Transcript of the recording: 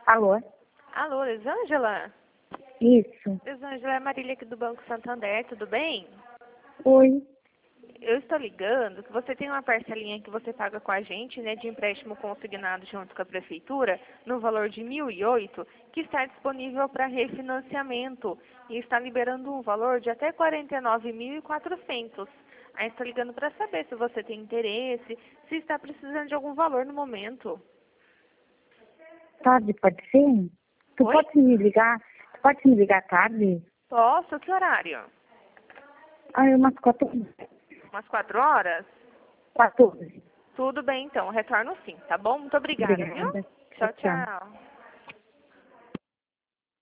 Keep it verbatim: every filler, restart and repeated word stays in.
Alô? Alô, Elisângela? Isso. Elisângela, é a Marília aqui do Banco Santander, tudo bem? Oi. Eu estou ligando que você tem uma parcelinha que você paga com a gente, né, de empréstimo consignado junto com a prefeitura, no valor de mil e oito, que está disponível para refinanciamento e está liberando um valor de até quarenta e nove mil e quatrocentos. Aí estou ligando para saber se você tem interesse, se está precisando de algum valor no momento. Tarde, pode ser? Tu Oi? pode me ligar? Tu pode me ligar tarde? Posso? Que horário? Ah, umas quatorze. Umas quatro horas? quatorze. Tudo bem, então. Retorno sim, tá bom? Muito obrigada, viu? Obrigada. Tchau, Tchau, tchau. tchau.